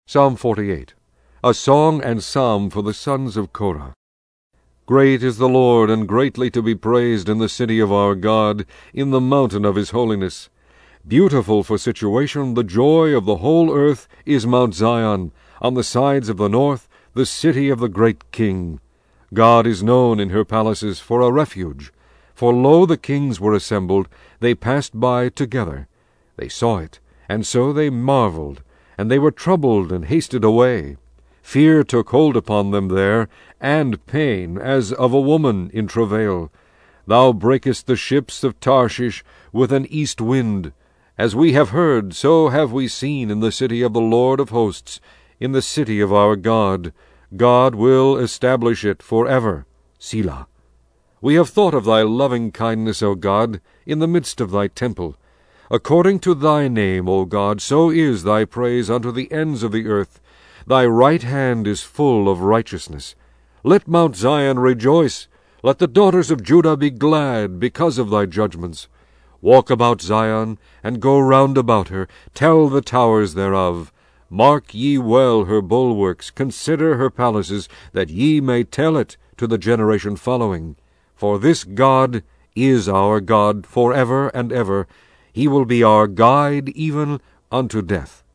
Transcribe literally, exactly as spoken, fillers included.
Psalm forty-eight. A song and psalm for the sons of Korah. Great is the Lord, and greatly to be praised in the city of our God, in the mountain of his holiness. Beautiful for situation, the joy of the whole earth is Mount Zion, on the sides of the north, the city of the great King. God is known in her palaces for a refuge. For lo, the kings were assembled, they passed by together. They saw it, and so they marveled, and they were troubled and hasted away. Fear took hold upon them there, and pain, as of a woman in travail. Thou breakest the ships of Tarshish with an east wind. As we have heard, so have we seen in the city of the Lord of hosts, in the city of our God. God will establish it for ever. Selah. We have thought of thy loving kindness, O God, in the midst of thy temple. According to thy name, O God, so is thy praise unto the ends of the earth. Thy right hand is full of righteousness. Let Mount Zion rejoice. Let the daughters of Judah be glad because of thy judgments. Walk about Zion, and go round about her. Tell the towers thereof. Mark ye well her bulwarks. Consider her palaces, that ye may tell it to the generation following. For this God is our God for ever and ever. He will be our guide even unto death.